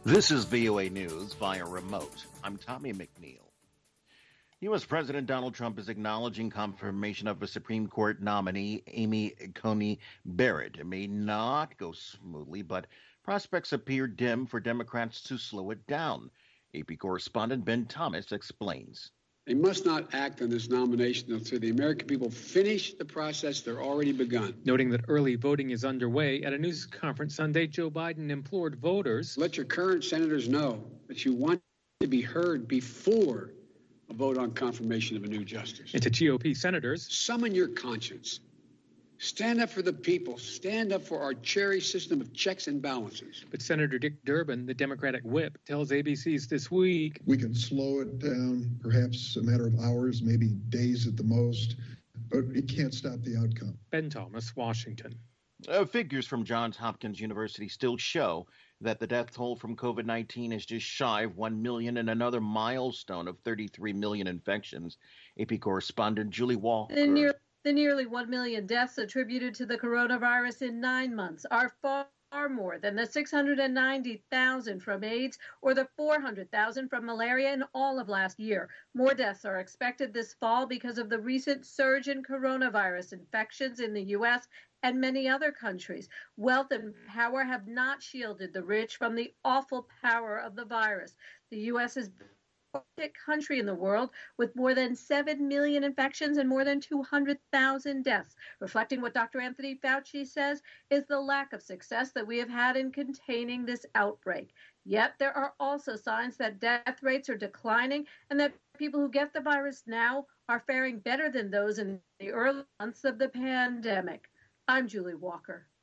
This is VOA News via remote. I'm Tommy McNeil. U.S. President Donald Trump is acknowledging confirmation of a Supreme Court nominee, Amy Coney Barrett. It may not go smoothly, but prospects appear dim for Democrats to slow it down. AP correspondent Ben Thomas explains. They must not act on this nomination until the American people finish the process they're already begun. Noting that early voting is underway, at a news conference Sunday, Joe Biden implored voters, let your current senators know that you want to be heard before a vote on confirmation of a new justice. And to GOP senators, summon your conscience. Stand up for the people. Stand up for our cherished system of checks and balances. But Senator Dick Durbin, the Democratic whip, tells ABC's This Week, we can slow it down, perhaps a matter of hours, maybe days at the most, but it can't stop the outcome. Ben Thomas, Washington. Figures from Johns Hopkins University still show that the death toll from COVID-19 is just shy of 1 million and another milestone of 33 million infections. AP correspondent Julie Walker. The nearly 1 million deaths attributed to the coronavirus in 9 months are far more than the 690,000 from AIDS or the 400,000 from malaria in all of last year. More deaths are expected this fall because of the recent surge in coronavirus infections in the U.S. and many other countries. Wealth and power have not shielded the rich from the awful power of the virus. The U.S. is country in the world with more than 7 million infections and more than 200,000 deaths, reflecting what Dr. Anthony Fauci says is the lack of success that we have had in containing this outbreak. Yet there are also signs that death rates are declining and that people who get the virus now are faring better than those in the early months of the pandemic. I'm Julie Walker.